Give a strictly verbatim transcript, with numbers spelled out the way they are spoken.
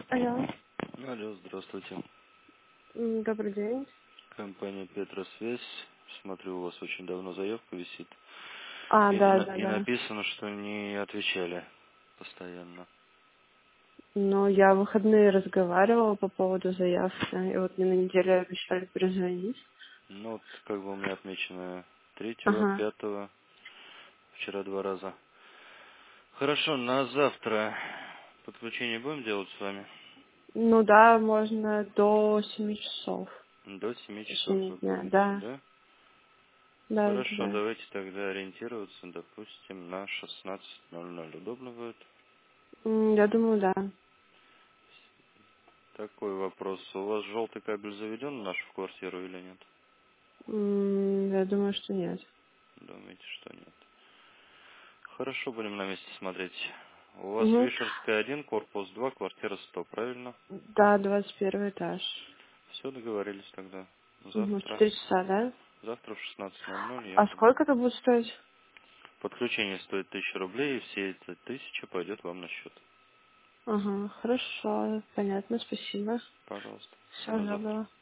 Алло. Алло, здравствуйте. М, Добрый день. Компания Петросвязь. Смотрю, у вас очень давно заявка висит. А, И, да, на- да, и да. написано, что не отвечали постоянно. Но я в выходные разговаривала по поводу заявки, и вот мне на неделю обещали перезвонить. Ну, вот как бы у меня отмечено третьего, Ага. пятого, вчера два раза. Хорошо, на завтра подключение будем делать с вами? Ну да, можно до семи часов До семи в часов течение вы дня. говорите, Да, да? да, да, Хорошо, да. давайте тогда ориентироваться, допустим, на шестнадцать ноль ноль. Удобно будет? М, Я думаю, да. Такой вопрос. У вас желтый кабель заведен в нашу квартиру или нет? М, Я думаю, что нет. Думаете, что нет? Хорошо, будем на месте смотреть. У вас Угу. Вишерская один, корпус два, квартира сто, правильно? Да, двадцать первый этаж. Все, договорились тогда. Угу. Завтра. Четыре часа, да? Завтра в шестнадцать ноль ноль я А буду. сколько это будет стоить? Подключение стоит тысяча рублей, и все эти тысяча пойдет вам на счет. Ага, хорошо, понятно, спасибо. Пожалуйста. Всего До завтра. доброго.